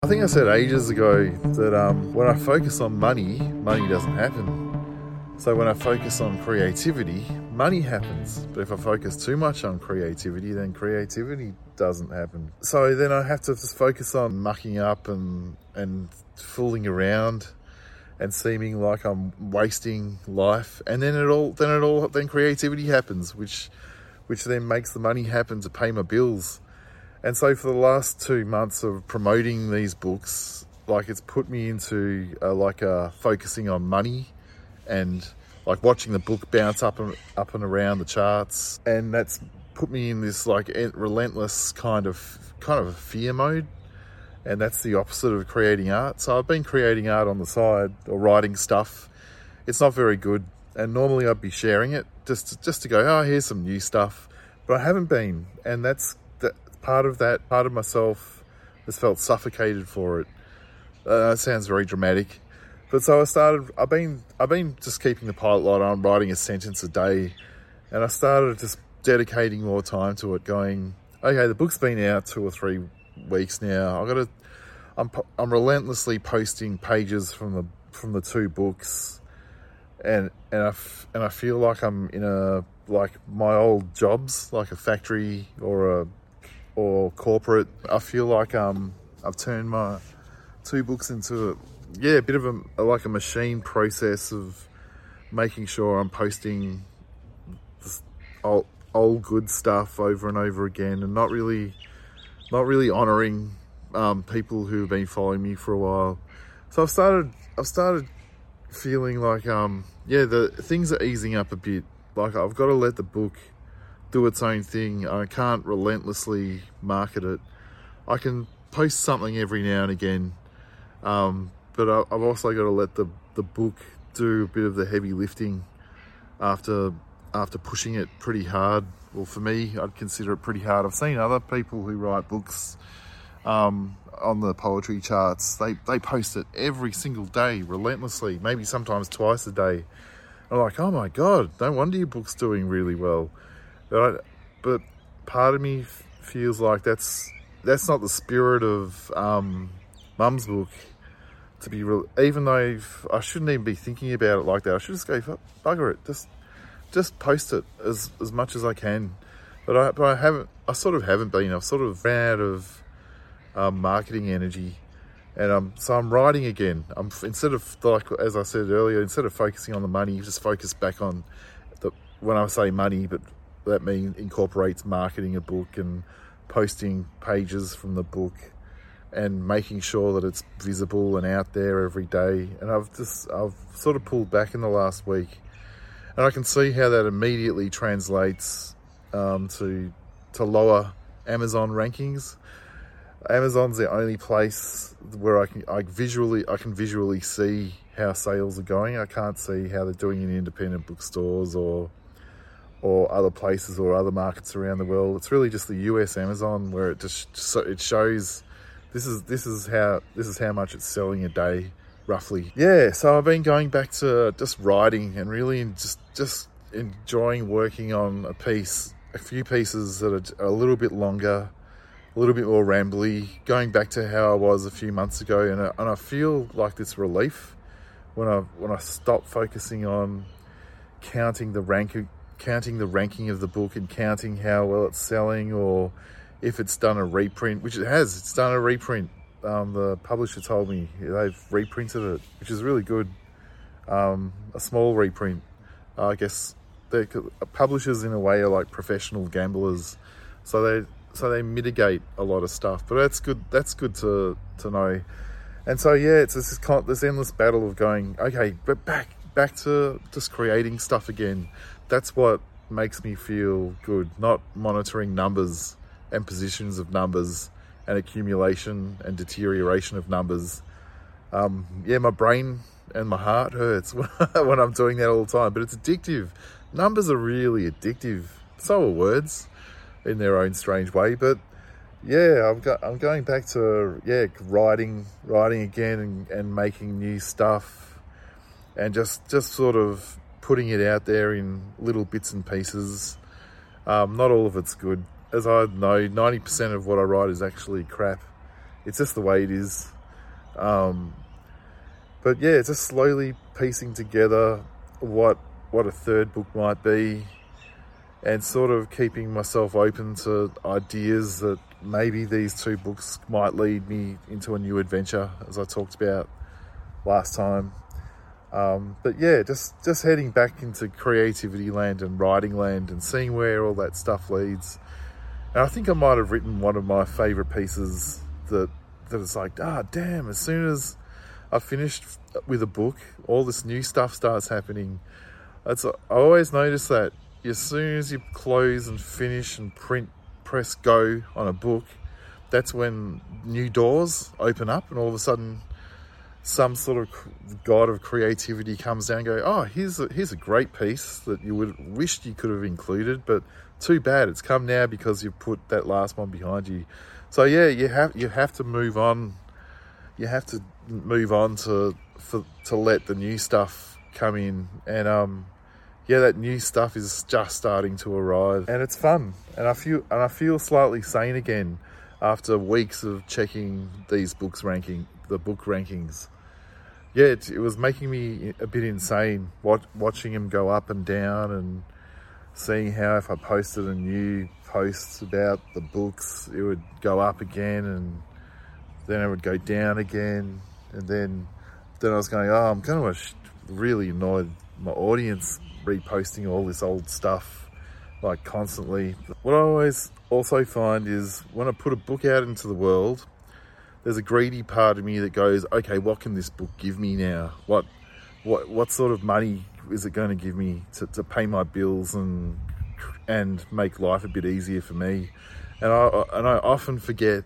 I think I said ages ago that when I focus on money, money doesn't happen. So when I focus on creativity, money happens. But if I focus too much on creativity, then creativity doesn't happen. So then I have to just focus on mucking up and fooling around and seeming like I'm wasting life. And then creativity happens, which then makes the money happen to pay my bills. And so for the last 2 months of promoting these books, like it's put me into focusing on money and like watching the book bounce up and around the charts. And that's put me in this like relentless kind of a fear mode. And that's the opposite of creating art. So I've been creating art on the side or writing stuff. It's not very good. And normally I'd be sharing it just to go, oh, here's some new stuff. But I haven't been. And that's part of myself has felt suffocated for it. It sounds very dramatic. But so I've been just keeping the pilot light on, writing a sentence a day. And I started just dedicating more time to it, going, okay, the book's been out 2 or 3 weeks now. I'm relentlessly posting pages from the 2 books. And I feel like I'm in my old jobs, like a factory or corporate. I feel like I've turned my 2 books into a bit of a machine process of making sure I'm posting this old good stuff over and over again, and not really honouring people who have been following me for a while. So I've started feeling like the things are easing up a bit. Like I've got to let the book do its own thing. I can't relentlessly market it. I can post something every now and again, but I've also got to let the book do a bit of the heavy lifting after pushing it pretty hard. Well, for me, I'd consider it pretty hard. I've seen other people who write books on the poetry charts. They post it every single day, relentlessly, maybe sometimes twice a day. I'm like, oh my God, no wonder your book's doing really well. But part of me feels like that's not the spirit of Mum's book. To be real, even though I shouldn't even be thinking about it like that. I should just go bugger it. Just post it as much as I can. But I haven't. I sort of haven't been. I've sort of ran out of marketing energy, and so I'm writing again. Instead of, like as I said earlier, instead of focusing on the money, just focus back on when I say money, but that incorporates marketing a book and posting pages from the book and making sure that it's visible and out there every day. And I've sort of pulled back in the last week, and I can see how that immediately translates to lower Amazon rankings. Amazon's the only place where I can visually see how sales are going. I can't see how they're doing in independent bookstores or other places or other markets around the world. It's really just the US Amazon where it shows this is how much it's selling a day, roughly. Yeah, so I've been going back to just writing and really just enjoying working on a few pieces that are a little bit longer, a little bit more rambly, going back to how I was a few months ago, and I feel like this relief when I stop focusing on counting the ranking of the book and counting how well it's selling, or if it's done a reprint, which it has. It's done a reprint. The publisher told me they've reprinted it, which is really good. A small reprint. I guess publishers in a way are like professional gamblers, so they mitigate a lot of stuff. But that's good. That's good to know. And so it's this endless battle of going, okay, but back to just creating stuff again. That's what makes me feel good, not monitoring numbers and positions of numbers and accumulation and deterioration of numbers. My brain and my heart hurts when I'm doing that all the time, but it's addictive. Numbers are really addictive. So are words in their own strange way. But I'm going back to writing again and making new stuff and just sort of putting it out there in little bits and pieces. Not all of it's good. As I know, 90% of what I write is actually crap. it's just the way it is. But yeah, just slowly piecing together what a third book might be, and sort of keeping myself open to ideas that maybe these two books might lead me into a new adventure, as I talked about last time. But yeah, just heading back into creativity land and writing land and seeing where all that stuff leads. And I think I might have written one of my favourite pieces that it's like, damn, as soon as I finished with a book, all this new stuff starts happening. I always notice that as soon as you close and finish and press go on a book, that's when new doors open up, and all of a sudden some sort of god of creativity comes down and go, oh, here's a great piece that you would wished you could have included, but too bad it's come now because you've put that last one behind you. So yeah, you have to move on. You have to move on to let the new stuff come in, and yeah, that new stuff is just starting to arrive, and it's fun, and I feel slightly sane again after weeks of checking the book rankings. Yeah, it was making me a bit insane watching them go up and down, and seeing how if I posted a new post about the books, it would go up again, and then it would go down again, and then I was going, I'm going to really annoy my audience reposting all this old stuff like constantly. What I always also find is when I put a book out into the world, there's a greedy part of me that goes, okay, what can this book give me now? What sort of money is it going to give me to pay my bills and make life a bit easier for me? And I often forget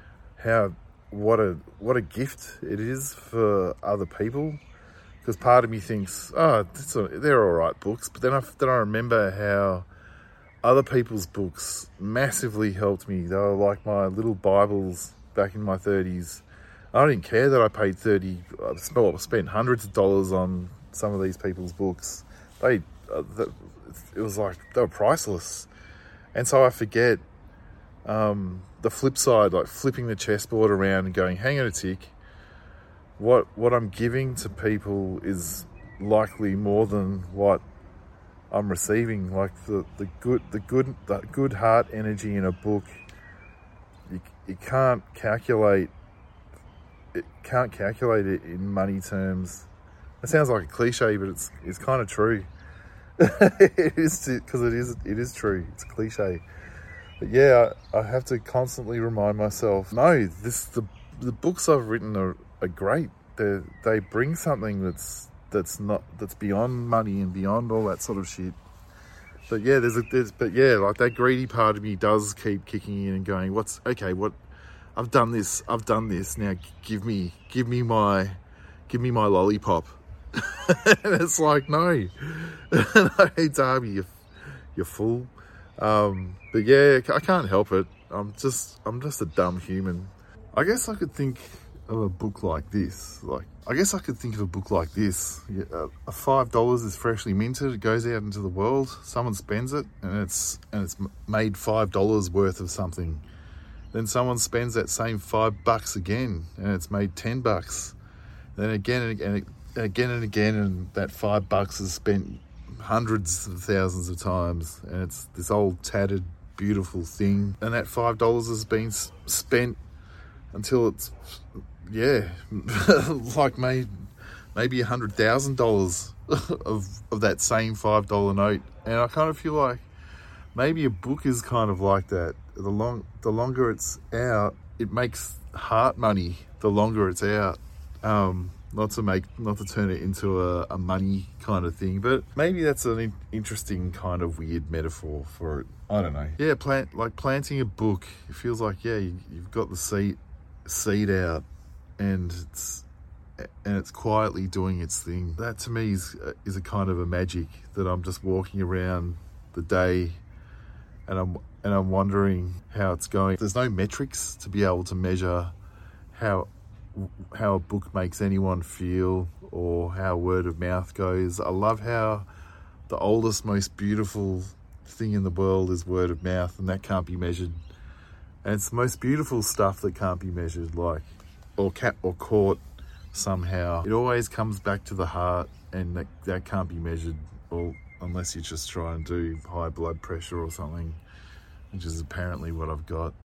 what a gift it is for other people, because part of me thinks, they're all right books, but then I remember how other people's books massively helped me. They were like my little Bibles back in my 30s. I didn't care that I paid I spent hundreds of dollars on some of these people's books. It was like they were priceless, and so I forget the flip side, like flipping the chessboard around and going, hang on a tick, what I'm giving to people is likely more than what I'm receiving. Like the good heart energy in a book, you can't calculate it in money terms. It sounds like a cliche, but it's kind of true. It is, because it is true. It's a cliche. But yeah, I have to constantly remind myself, no, the books I've written are great. They bring something that's beyond money and beyond all that sort of shit. But yeah, like that greedy part of me does keep kicking in and going, I've done this. Now give me my lollipop. And it's like, no, hey Darby, you're full. But yeah, I can't help it. I'm just a dumb human. I guess I could think of a book like this. Yeah, a $5 is freshly minted. It goes out into the world. Someone spends it, and it's made $5 worth of something. Then someone spends that same $5 again, and it's made $10. Then again and again, and that $5 is spent hundreds of thousands of times, and it's this old tattered beautiful thing, and that $5 has been spent until it's like maybe $100,000 of that same $5 note. And I kind of feel like maybe a book is kind of like that. The longer it's out, it makes heart money. The longer it's out, not to turn it into a money kind of thing, but maybe that's an interesting kind of weird metaphor for it. I don't know. Yeah, planting a book. It feels like, yeah, you've got the seed out, and it's quietly doing its thing. That to me is a kind of a magic, that I'm just walking around the day, and I'm wondering how it's going. There's no metrics to be able to measure how a book makes anyone feel, or how word of mouth goes. I love how the oldest, most beautiful thing in the world is word of mouth, and that can't be measured. And it's the most beautiful stuff that can't be measured, like, or caught somehow. It always comes back to the heart, and that can't be measured, or unless you just try and do high blood pressure or something, which is apparently what I've got.